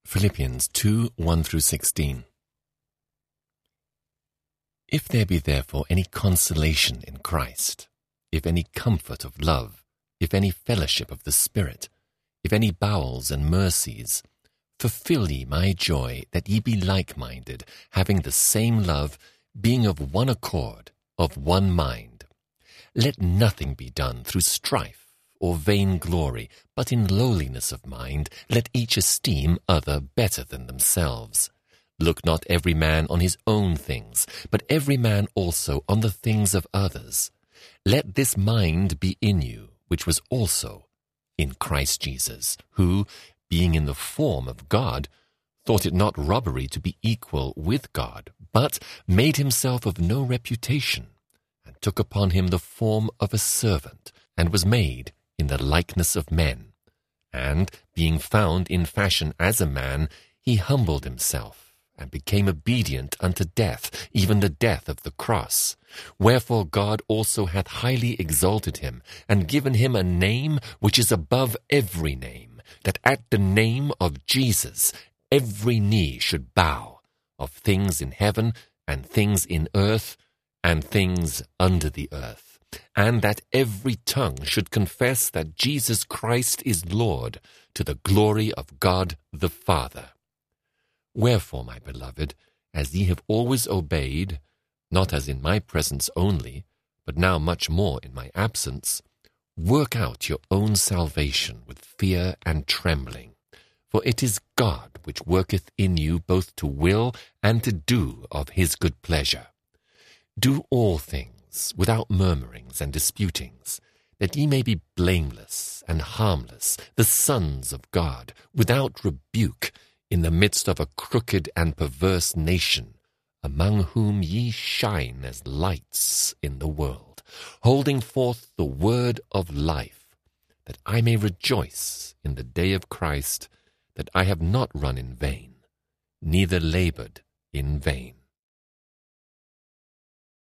Philippians 2:1-16. If there be therefore any consolation in Christ, if any comfort of love, if any fellowship of the Spirit, if any bowels and mercies, fulfill ye my joy, that ye be like-minded, having the same love, being of one accord, of one mind. Let nothing be done through strife or vain glory, but in lowliness of mind let each esteem other better than themselves. Look not every man on his own things, but every man also on the things of others. Let this mind be in you, which was also in Christ Jesus, who, being in the form of God, thought it not robbery to be equal with God, but made himself of no reputation, and took upon him the form of a servant, and was made in the likeness of men. And, being found in fashion as a man, he humbled himself, and became obedient unto death, even the death of the cross. Wherefore God also hath highly exalted him, and given him a name which is above every name, that at the name of Jesus every knee should bow, of things in heaven, and things in earth, and things under the earth, and that every tongue should confess that Jesus Christ is Lord, to the glory of God the Father. Wherefore, my beloved, as ye have always obeyed, not as in my presence only, but now much more in my absence, work out your own salvation with fear and trembling. For it is God which worketh in you both to will and to do of his good pleasure. Do all things without murmurings and disputings, that ye may be blameless and harmless, the sons of God, without rebuke, in the midst of a crooked and perverse nation, among whom ye shine as lights in the world, holding forth the word of life, that I may rejoice in the day of Christ, that I have not run in vain, neither labored in vain.